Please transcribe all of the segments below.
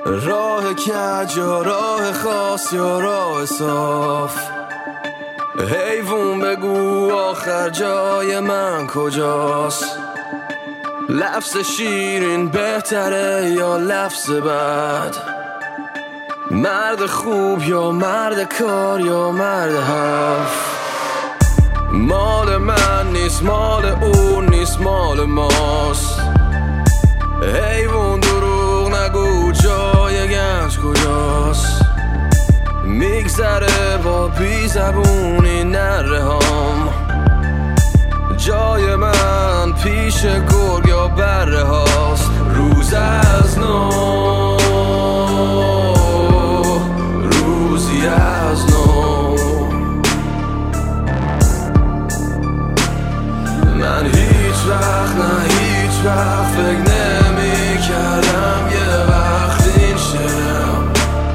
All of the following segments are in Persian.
راه کج یا راه خاص یا راه صاف، حیوون بگو آخر جای من کجاست؟ لفظ شیرین بهتره یا لفظ بد؟ مرد خوب یا مرد کار یا مرد حرف؟ مال من نیست، مال اون نیست، مال ماست. حیوان دروغ نگو، جای گنج کجاست؟ میگذره با بی زبونی نره هم، جای من پیش گرگ یا بره هاست. روز از نو، روزی از نو، من هیچ وقت نه هیچ وقت فکر نمی کردم یه وقت این شم.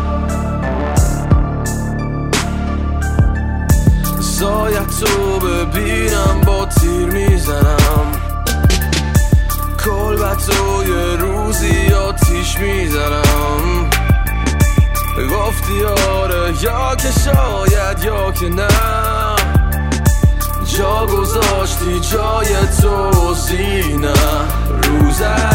سایت تو ببینم با تیر میزنم، کلبت تو یه روزی آتیش میزنم. گفتی آره یا که شاید یا که نه، جا گذاشتی جای تو زینه. روز